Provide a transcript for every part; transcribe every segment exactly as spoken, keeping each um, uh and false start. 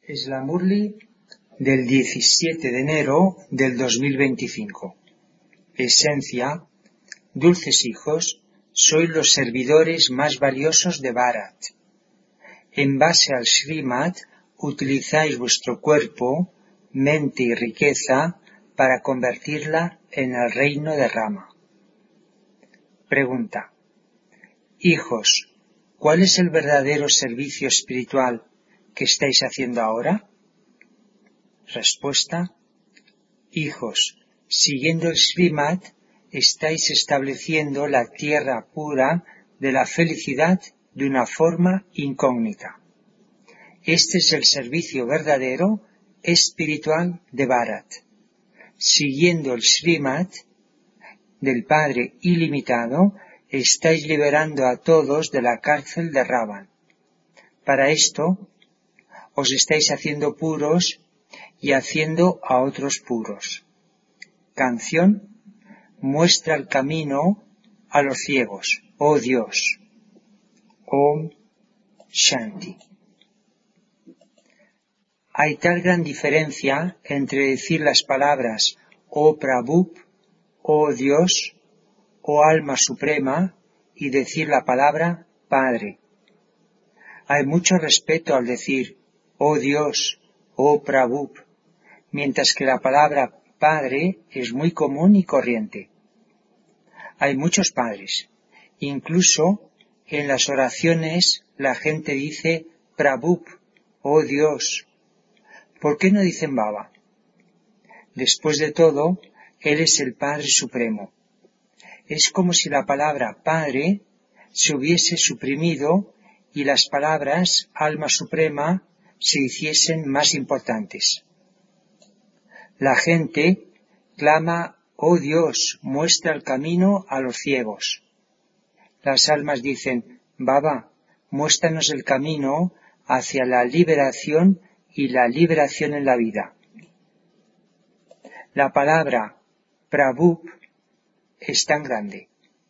Es la Murli del diecisiete de enero del dos mil veinticinco. Esencia: dulces hijos, sois los servidores más valiosos de Bharat. En base al Srimad, utilizáis vuestro cuerpo, mente y riqueza para convertirla en el reino de Rama. Pregunta: hijos, ¿cuál es el verdadero servicio espiritual que estáis haciendo ahora? Respuesta: hijos, siguiendo el Srimad, estáis estableciendo la tierra pura de la felicidad de una forma incógnita. Este es el servicio verdadero espiritual de Bharat. Siguiendo el Srimad del Padre ilimitado, estáis liberando a todos de la cárcel de Ravan. Para esto, os estáis haciendo puros y haciendo a otros puros. Canción: muestra el camino a los ciegos, oh Dios. Om Shanti. Hay tal gran diferencia entre decir las palabras oh Prabhu, oh Dios, oh Alma Suprema, y decir la palabra Padre. Hay mucho respeto al decir oh Dios, oh Prabhu, mientras que la palabra Padre es muy común y corriente. Hay muchos padres. Incluso en las oraciones la gente dice Prabhu, oh Dios. ¿Por qué no dicen Baba? Después de todo, Él es el Padre Supremo. Es como si la palabra Padre se hubiese suprimido y las palabras Alma Suprema se hiciesen más importantes. La gente clama, oh Dios, muestra el camino a los ciegos. Las almas dicen, Baba, muéstranos el camino hacia la liberación y la liberación en la vida. La palabra Prabhu es tan grande,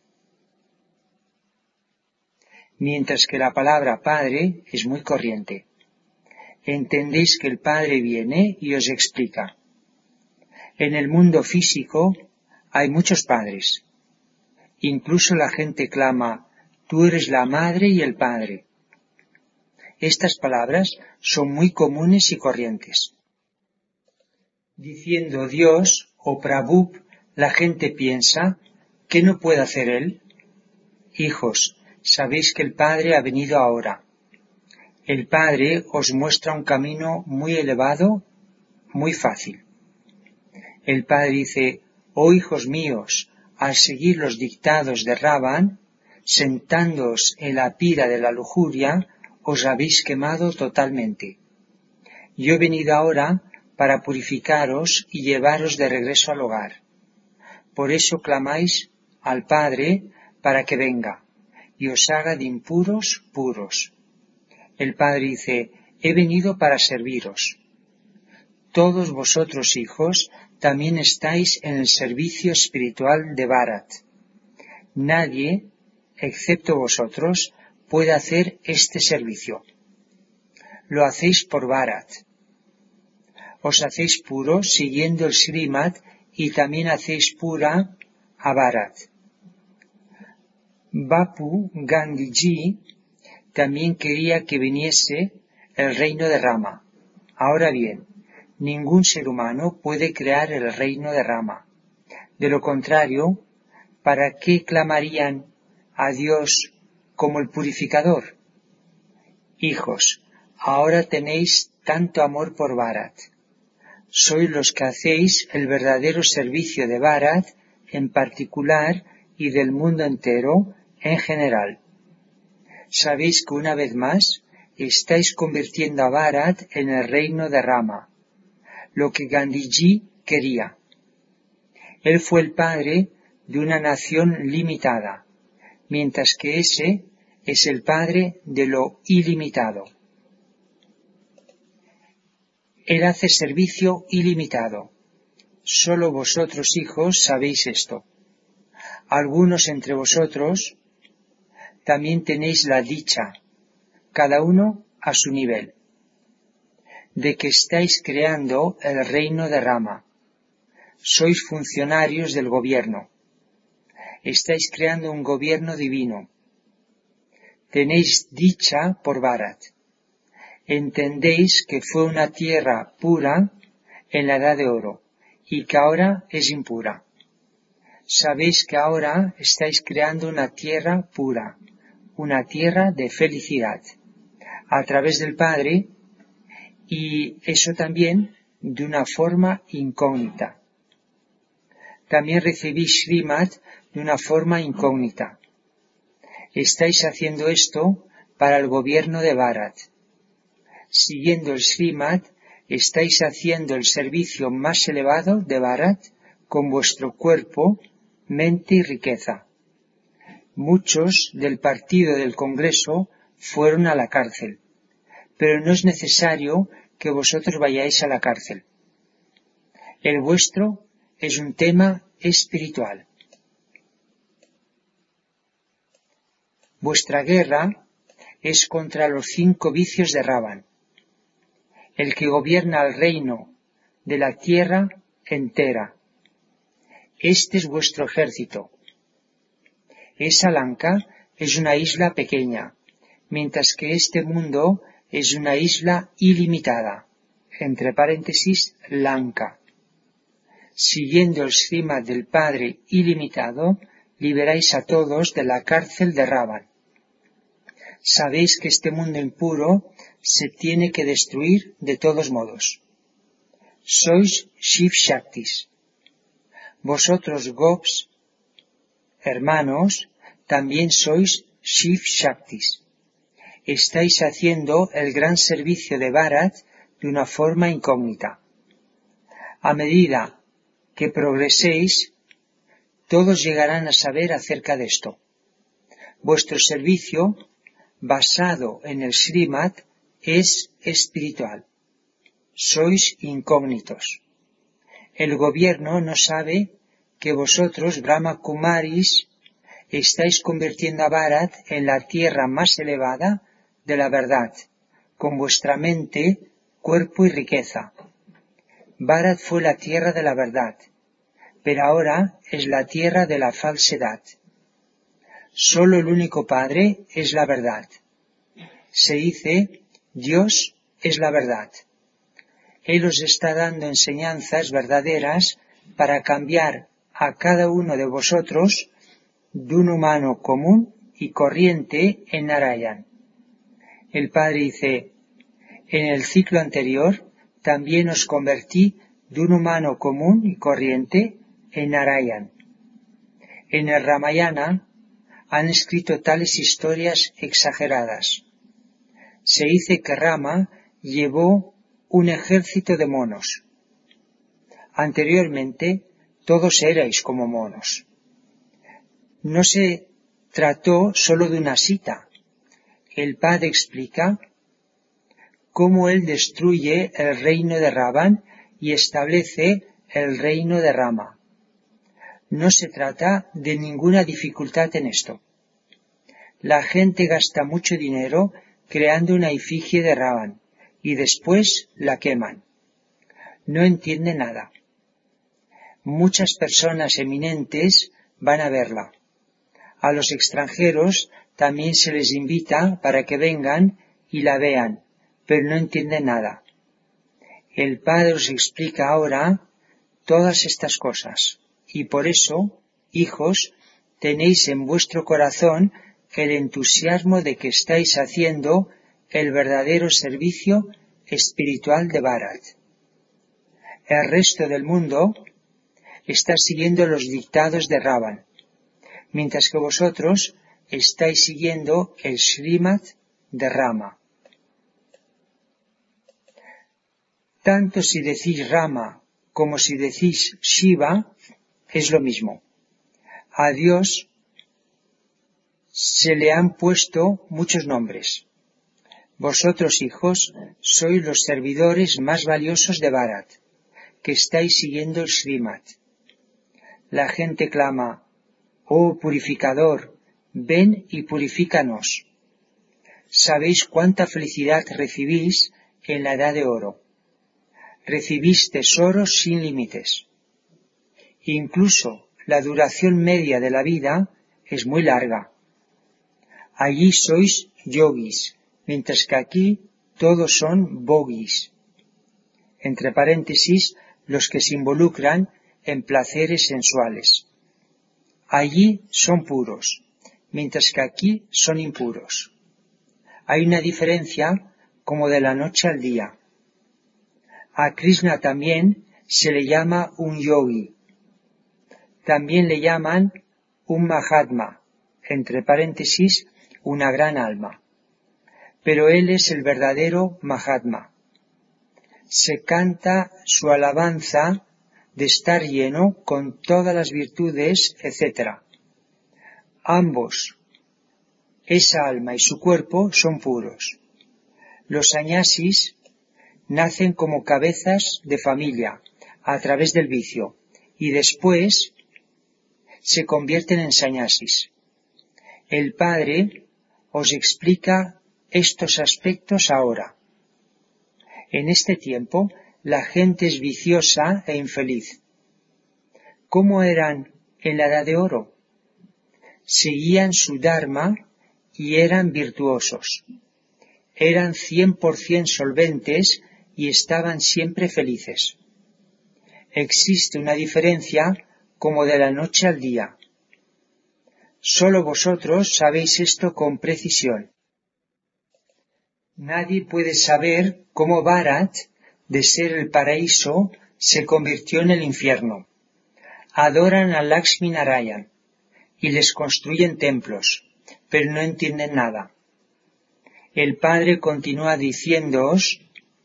mientras que la palabra Padre es muy corriente. Entendéis que el Padre viene y os explica. En el mundo físico hay muchos padres. Incluso la gente clama, tú eres la madre y el padre. Estas palabras son muy comunes y corrientes. Diciendo Dios o Prabhu, la gente piensa, ¿qué no puede hacer Él? Hijos, sabéis que el Padre ha venido ahora. El Padre os muestra un camino muy elevado, muy fácil. El Padre dice, oh hijos míos, al seguir los dictados de Ravan, sentándoos en la pira de la lujuria, os habéis quemado totalmente. Yo he venido ahora para purificaros y llevaros de regreso al hogar. Por eso clamáis al Padre para que venga y os haga de impuros puros. El Padre dice, he venido para serviros. Todos vosotros, hijos, también estáis en el servicio espiritual de Bharat. Nadie, excepto vosotros, puede hacer este servicio. Lo hacéis por Bharat. Os hacéis puros siguiendo el Srimad y también hacéis pura a Bharat. Bapu Gandhiji también quería que viniese el reino de Rama. Ahora bien, ningún ser humano puede crear el reino de Rama. De lo contrario, ¿para qué clamarían a Dios como el purificador? Hijos, ahora tenéis tanto amor por Bharat. Sois los que hacéis el verdadero servicio de Bharat en particular y del mundo entero en general. Sabéis que una vez más estáis convirtiendo a Bharat en el reino de Rama, lo que Gandhiji quería. Él fue el padre de una nación limitada, mientras que ese es el padre de lo ilimitado. Él hace servicio ilimitado. Solo vosotros, hijos, sabéis esto. Algunos entre vosotros también tenéis la dicha, cada uno a su nivel. de que estáis creando el reino de Rama. Sois funcionarios del gobierno. Estáis creando un gobierno divino. Tenéis dicha por Bharat. Entendéis que fue una tierra pura en la edad de oro y que ahora es impura. Sabéis que ahora estáis creando una tierra pura, una tierra de felicidad, a través del Padre, y eso también de una forma incógnita. También recibís Srimad de una forma incógnita. Estáis haciendo esto para el gobierno de Bharat. Siguiendo el Srimad, estáis haciendo el servicio más elevado de Bharat con vuestro cuerpo, mente y riqueza. Muchos del partido del Congreso fueron a la cárcel, pero no es necesario que vosotros vayáis a la cárcel. El vuestro es un tema espiritual. Vuestra guerra es contra los cinco vicios de Ravan, el que gobierna el reino de la tierra entera. Este es vuestro ejército. Esa Lanka es una isla pequeña, mientras que este mundo es una isla ilimitada, entre paréntesis, Lanka. Siguiendo el Srimad del Padre ilimitado, liberáis a todos de la cárcel de Ravan. Sabéis que este mundo impuro se tiene que destruir de todos modos. Sois Shiv Shaktis. Vosotros, Gops, hermanos, también sois Shiv Shaktis. Estáis haciendo el gran servicio de Bharat de una forma incógnita. A medida que progreséis, todos llegarán a saber acerca de esto. Vuestro servicio, basado en el Srimad, es espiritual. Sois incógnitos. El gobierno no sabe que vosotros, Brahma Kumaris, estáis convirtiendo a Bharat en la tierra más elevada de la verdad, con vuestra mente, cuerpo y riqueza. Bharat fue la tierra de la verdad, pero ahora es la tierra de la falsedad. Solo el único Padre es la verdad. Se dice, Dios es la verdad. Él os está dando enseñanzas verdaderas para cambiar a cada uno de vosotros de un humano común y corriente en Narayan. El Padre dice, en el ciclo anterior también os convertí de un humano común y corriente en Narayan. En el Ramayana han escrito tales historias exageradas. Se dice que Rama llevó un ejército de monos. Anteriormente, todos erais como monos. No se trató solo de una cita. El Padre explica cómo él destruye el reino de Ravan y establece el reino de Rama. No se trata de ninguna dificultad en esto. La gente gasta mucho dinero creando una efigie de Ravan y después la queman. No entiende nada. Muchas personas eminentes van a verla. A los extranjeros también se les invita para que vengan y la vean, pero no entienden nada. El Padre os explica ahora todas estas cosas, y por eso, hijos, tenéis en vuestro corazón el entusiasmo de que estáis haciendo el verdadero servicio espiritual de Bharat. El resto del mundo está siguiendo los dictados de Ravan, mientras que vosotros estáis siguiendo el Srimad de Rama. Tanto si decís Rama como si decís Shiva, es lo mismo. A Dios se le han puesto muchos nombres. Vosotros, hijos, sois los servidores más valiosos de Bharat, que estáis siguiendo el Srimad. La gente clama, oh purificador, ven y purifícanos. Sabéis cuánta felicidad recibís en la edad de oro. recibís tesoros sin límites. Incluso la duración media de la vida es muy larga. Allí sois yogis, mientras que aquí todos son bogis. Entre paréntesis, los que se involucran en placeres sensuales. Allí son puros, mientras que aquí son impuros. Hay una diferencia como de la noche al día. A Krishna también se le llama un yogi. También le llaman un Mahatma, entre paréntesis, una gran alma. Pero él es el verdadero Mahatma. Se canta su alabanza de estar lleno con todas las virtudes, etcétera. Ambos, esa alma y su cuerpo, son puros. Los sannyasis nacen como cabezas de familia a través del vicio y después se convierten en sannyasis. El Padre os explica estos aspectos ahora. En este tiempo la gente es viciosa e infeliz. ¿Cómo eran en la Edad de Oro? Seguían su dharma y eran virtuosos. Eran cien por ciento solventes y estaban siempre felices. Existe una diferencia como de la noche al día. Solo vosotros sabéis esto con precisión. Nadie puede saber cómo Bharat, de ser el paraíso, se convirtió en el infierno. Adoran a Lakshmi Narayan y les construyen templos, pero no entienden nada. El Padre continúa diciéndoos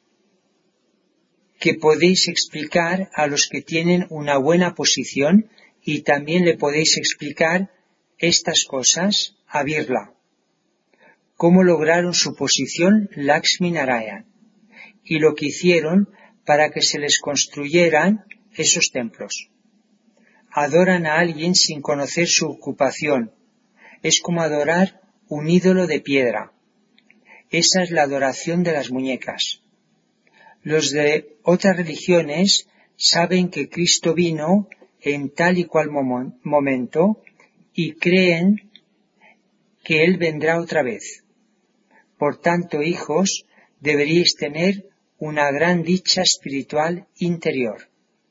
que podéis explicar a los que tienen una buena posición y también le podéis explicar estas cosas a Birla. Cómo lograron su posición Lakshmi Narayan y lo que hicieron para que se les construyeran esos templos. Adoran a alguien sin conocer su ocupación. Es como adorar un ídolo de piedra. Esa es la adoración de las muñecas. Los de otras religiones saben que Cristo vino en tal y cual momento y creen que Él vendrá otra vez. Por tanto, hijos, deberíais tener una gran dicha espiritual interior.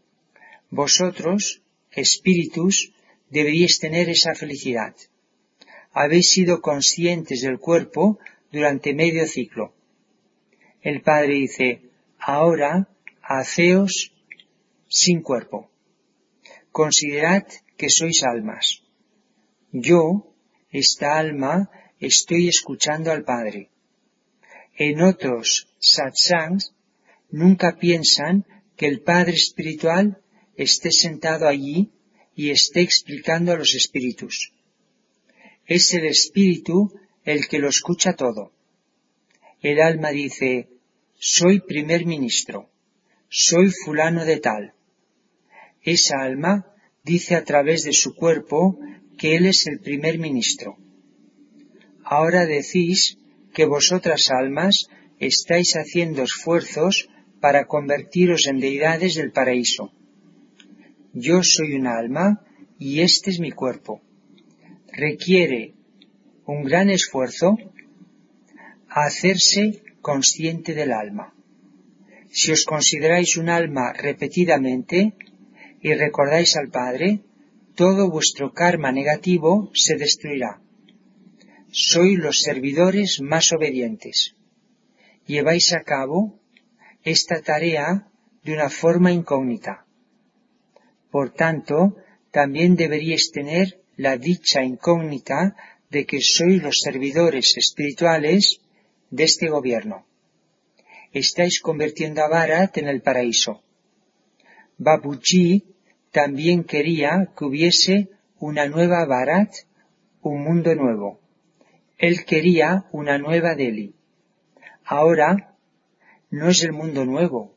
Vosotros, espíritus, deberíais tener esa felicidad. Habéis sido conscientes del cuerpo durante medio ciclo. El Padre dice, ahora, haceos sin cuerpo. Considerad que sois almas. Yo, esta alma, estoy escuchando al Padre. En otros satsangs nunca piensan que el Padre espiritual esté sentado allí y esté explicando a los espíritus. Es el espíritu el que lo escucha todo. El alma dice, soy primer ministro, soy fulano de tal. Esa alma dice a través de su cuerpo que él es el primer ministro. Ahora decís que vosotras almas estáis haciendo esfuerzos para convertiros en deidades del paraíso. Yo soy un alma y este es mi cuerpo. Requiere un gran esfuerzo hacerse consciente del alma. Si os consideráis un alma repetidamente y recordáis al Padre, todo vuestro karma negativo se destruirá. Sois los servidores más obedientes. Lleváis a cabo esta tarea de una forma incógnita. Por tanto, también deberíais tener la dicha incógnita de que sois los servidores espirituales de este gobierno. Estáis convirtiendo a Bharat en el paraíso. Babuji también quería que hubiese una nueva Bharat, un mundo nuevo. Él quería una nueva Delhi. Ahora no es el mundo nuevo.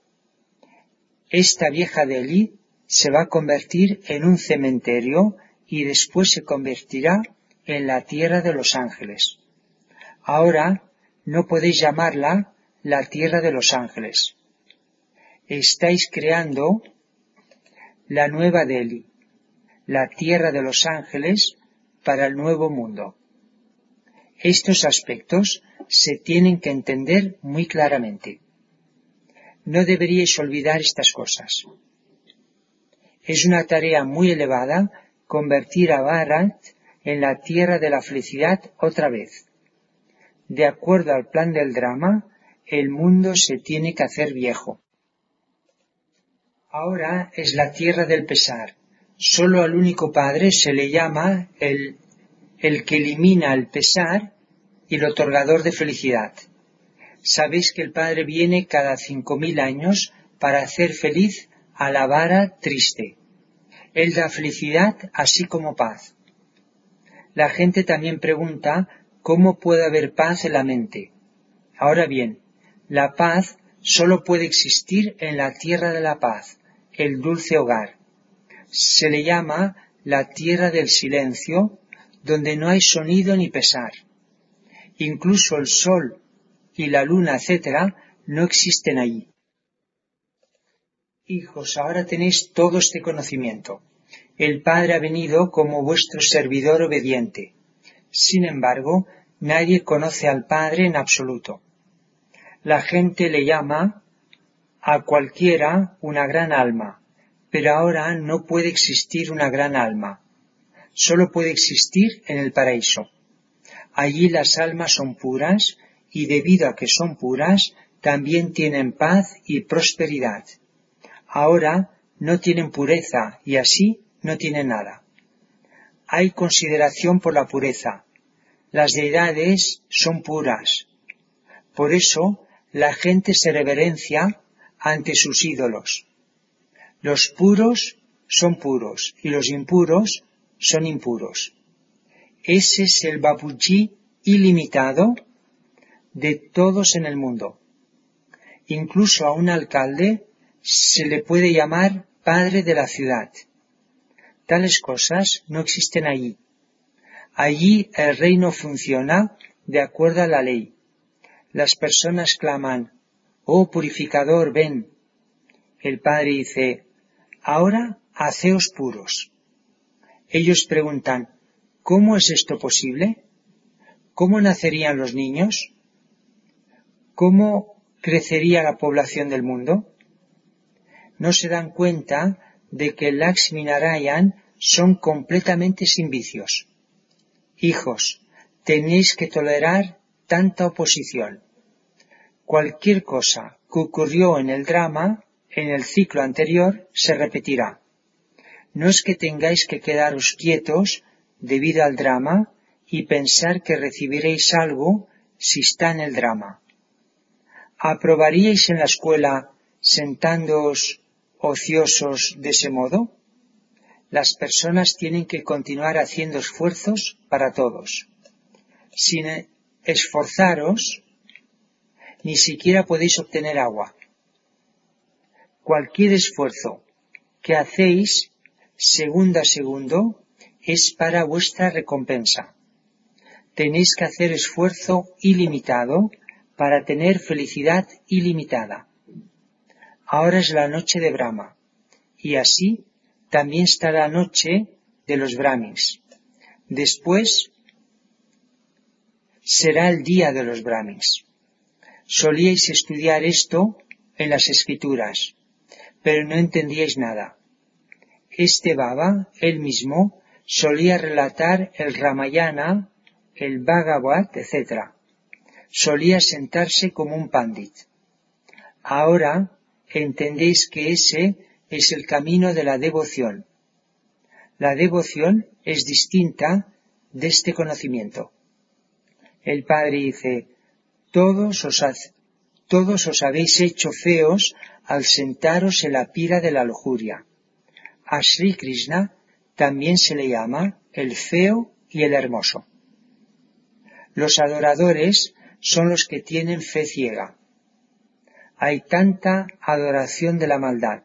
Esta vieja Delhi se va a convertir en un cementerio y después se convertirá en la tierra de los ángeles. Ahora no podéis llamarla la tierra de los ángeles. estáis creando la nueva Delhi, la tierra de los ángeles para el nuevo mundo. Estos aspectos se tienen que entender muy claramente. No deberíais olvidar estas cosas. Es una tarea muy elevada convertir a Bharat en la tierra de la felicidad otra vez. De acuerdo al plan del drama, el mundo se tiene que hacer viejo. Ahora es la tierra del pesar. Solo al único Padre se le llama el, el que elimina el pesar y el otorgador de felicidad. Sabéis que el Padre viene cada cinco mil años para hacer feliz a la vara triste. Él da felicidad así como paz. La gente también pregunta cómo puede haber paz en la mente. Ahora bien, la paz solo puede existir en la tierra de la paz, el dulce hogar. Se le llama la tierra del silencio, donde no hay sonido ni pesar. Incluso el sol y la luna, etcétera, no existen allí. Hijos, ahora tenéis todo este conocimiento. El Padre ha venido como vuestro servidor obediente. Sin embargo, nadie conoce al Padre en absoluto. La gente le llama a cualquiera una gran alma, pero ahora no puede existir una gran alma. Solo puede existir en el paraíso. Allí las almas son puras y debido a que son puras, también tienen paz y prosperidad. Ahora no tienen pureza y así no tienen nada. Hay consideración por la pureza. Las deidades son puras. Por eso la gente se reverencia ante sus ídolos. Los puros son puros y los impuros son impuros. Ese es el Babuji ilimitado de todos en el mundo. Incluso a un alcalde se le puede llamar padre de la ciudad. Tales cosas no existen allí. Allí el reino funciona de acuerdo a la ley. Las personas claman, «Oh purificador, ven». El Padre dice, «Ahora haceos puros». Ellos preguntan, ¿cómo es esto posible? ¿Cómo nacerían los niños? ¿Cómo crecería la población del mundo? No se dan cuenta de que Lakshmi Narayan son completamente sin vicios. Hijos, tenéis que tolerar tanta oposición. Cualquier cosa que ocurrió en el drama, en el ciclo anterior, se repetirá. No es que tengáis que quedaros quietos debido al drama y pensar que recibiréis algo si está en el drama. ¿Aprobaríais en la escuela sentándoos ociosos de ese modo? Las personas tienen que continuar haciendo esfuerzos para todos. Sin esforzaros, ni siquiera podéis obtener agua. Cualquier esfuerzo que hacéis, segundo a segundo, es para vuestra recompensa. Tenéis que hacer esfuerzo ilimitado para tener felicidad ilimitada. Ahora es la noche de Brahma, y así también está la noche de los Brahmins. Después será el día de los Brahmins. Solíais estudiar esto en las escrituras, pero no entendíais nada. Este Baba, él mismo, solía relatar el Ramayana, el Bhagavad, etcétera. Solía sentarse como un pandit. Ahora entendéis que ese es el camino de la devoción. La devoción es distinta de este conocimiento. El Padre dice, todos os, ha, todos os habéis hecho feos al sentaros en la pira de la lujuria. A Sri Krishna también se le llama el feo y el hermoso. Los adoradores son los que tienen fe ciega. Hay tanta adoración de la maldad.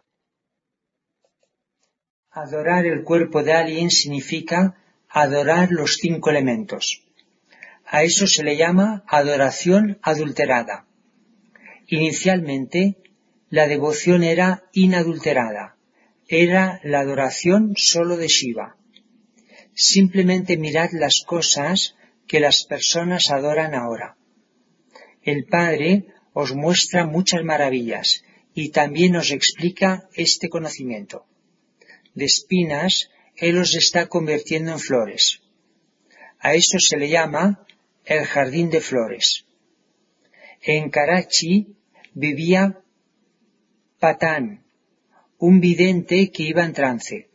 Adorar el cuerpo de alguien significa adorar los cinco elementos. A eso se le llama adoración adulterada. Inicialmente, la devoción era inadulterada, era la adoración solo de Shiva. Simplemente mirad las cosas que las personas adoran ahora. El Padre os muestra muchas maravillas y también os explica este conocimiento. De espinas, Él os está convirtiendo en flores. A eso se le llama el jardín de flores. En Karachi vivía Patán, un vidente que iba en trance.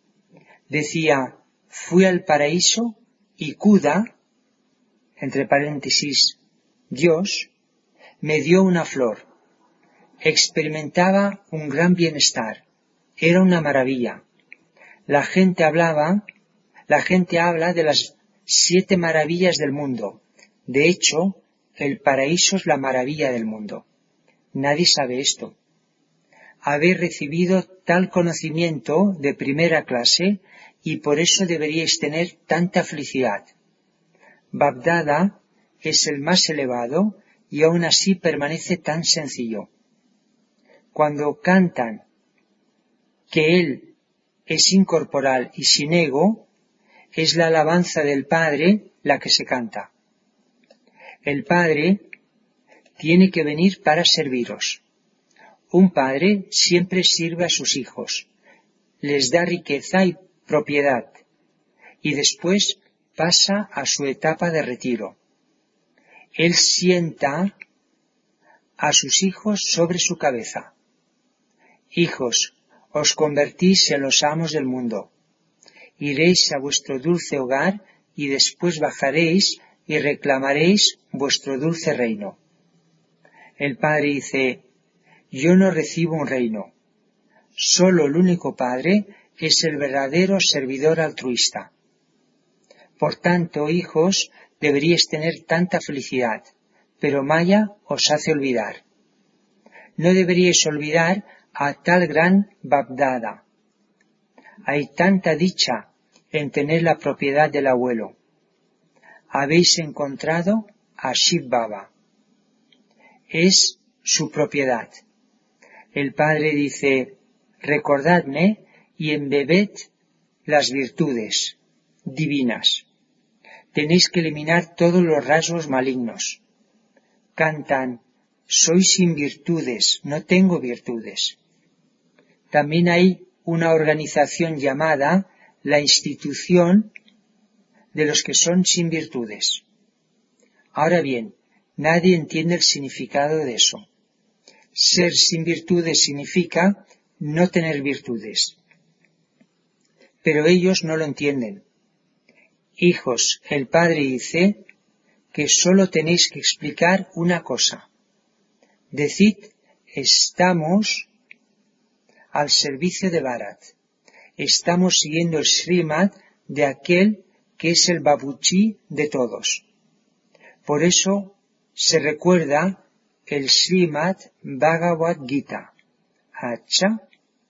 Decía, fui al paraíso y Kuda, entre paréntesis, Dios, me dio una flor. Experimentaba un gran bienestar. Era una maravilla. La gente hablaba, la gente habla de las siete maravillas del mundo. De hecho, el paraíso es la maravilla del mundo. Nadie sabe esto. Habéis recibido tal conocimiento de primera clase y por eso deberíais tener tanta felicidad. Bagdada es el más elevado y aún así permanece tan sencillo. Cuando cantan que Él es incorporal y sin ego, es la alabanza del Padre la que se canta. El Padre tiene que venir para serviros. Un padre siempre sirve a sus hijos, les da riqueza y propiedad, y después pasa a su etapa de retiro. Él sienta a sus hijos sobre su cabeza. Hijos, os convertís en los amos del mundo. Iréis a vuestro dulce hogar y después bajaréis y reclamaréis vuestro dulce reino. El Padre dice, yo no recibo un reino. Solo el único Padre es el verdadero servidor altruista. Por tanto, hijos, deberíais tener tanta felicidad, pero Maya os hace olvidar. No deberíais olvidar a tal gran Bagdada. Hay tanta dicha en tener la propiedad del abuelo. Habéis encontrado a Shiv Baba. Es su propiedad. El Padre dice, recordadme y embebed las virtudes divinas. Tenéis que eliminar todos los rasgos malignos. Cantan, soy sin virtudes, no tengo virtudes. También hay una organización llamada la institución de los que son sin virtudes. Ahora bien, nadie entiende el significado de eso. Ser sin virtudes significa no tener virtudes. Pero ellos no lo entienden. Hijos, el Padre dice que solo tenéis que explicar una cosa. Decid, estamos al servicio de Bharat. Estamos siguiendo el Srimad de aquel que es el Babuchi de todos. Por eso se recuerda el Srimad Bhagavad Gita. Acha,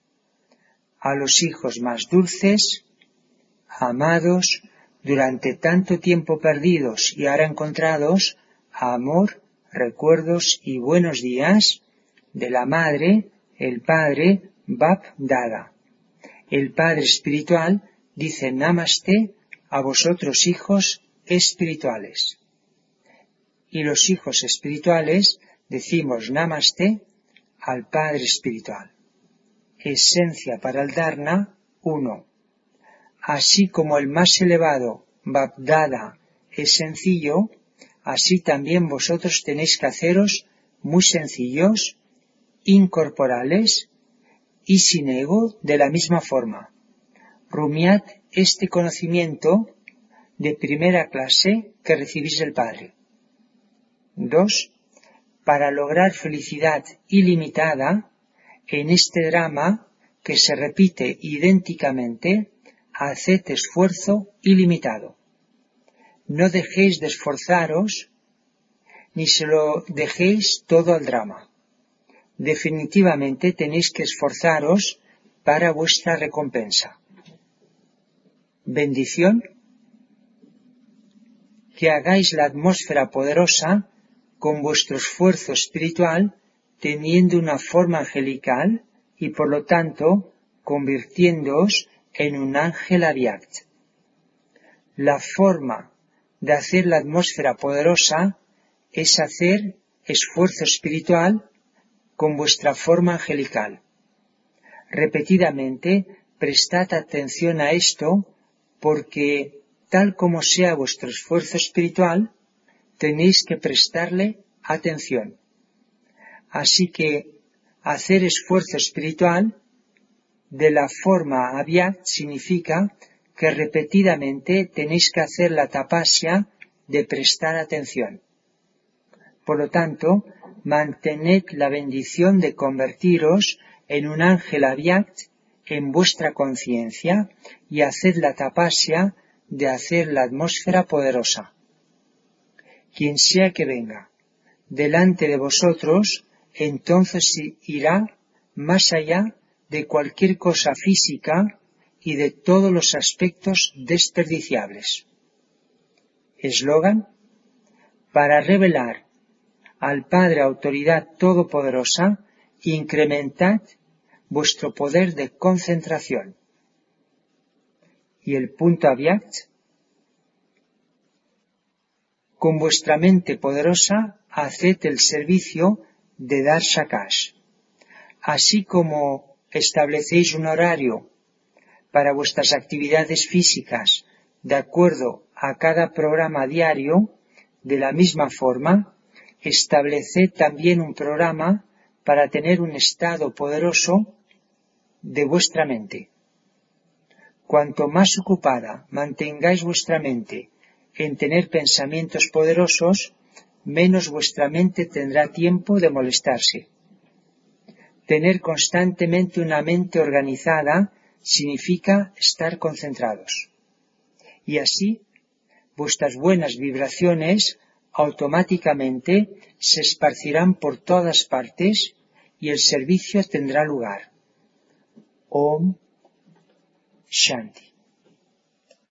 a los hijos más dulces, amados, durante tanto tiempo perdidos y ahora encontrados, amor, recuerdos y buenos días de la Madre, el Padre, Bap Dada. El Padre espiritual dice Namaste a vosotros hijos espirituales. Y los hijos espirituales decimos Namaste al Padre espiritual. Esencia para el Dharna, uno. Así como el más elevado, Bapdada, es sencillo, así también vosotros tenéis que haceros muy sencillos, incorporales y sin ego de la misma forma. Rumiad este conocimiento de primera clase que recibís del Padre. dos. Para lograr felicidad ilimitada, en este drama que se repite idénticamente, haced esfuerzo ilimitado. No dejéis de esforzaros, ni se lo dejéis todo al drama. Definitivamente tenéis que esforzaros para vuestra recompensa. Bendición. Que hagáis la atmósfera poderosa con vuestro esfuerzo espiritual teniendo una forma angelical y por lo tanto convirtiéndoos en un ángel avyakt. La forma de hacer la atmósfera poderosa es hacer esfuerzo espiritual con vuestra forma angelical. Repetidamente prestad atención a esto porque tal como sea vuestro esfuerzo espiritual, tenéis que prestarle atención. Así que hacer esfuerzo espiritual de la forma avyakt significa que repetidamente tenéis que hacer la tapasya de prestar atención. Por lo tanto, mantened la bendición de convertiros en un ángel avyakt en vuestra conciencia y haced la tapasya de hacer la atmósfera poderosa. Quien sea que venga delante de vosotros, entonces irá más allá de cualquier cosa física y de todos los aspectos desperdiciables. Eslogan: para revelar al Padre Autoridad Todopoderosa, incrementad vuestro poder de concentración. Y el punto avyakt: con vuestra mente poderosa haced el servicio de dar shakash. Así como establecéis un horario para vuestras actividades físicas de acuerdo a cada programa diario, de la misma forma, estableced también un programa para tener un estado poderoso de vuestra mente. Cuanto más ocupada mantengáis vuestra mente en tener pensamientos poderosos, menos vuestra mente tendrá tiempo de molestarse. Tener constantemente una mente organizada significa estar concentrados. Y así, vuestras buenas vibraciones automáticamente se esparcirán por todas partes y el servicio tendrá lugar. Om Shanti.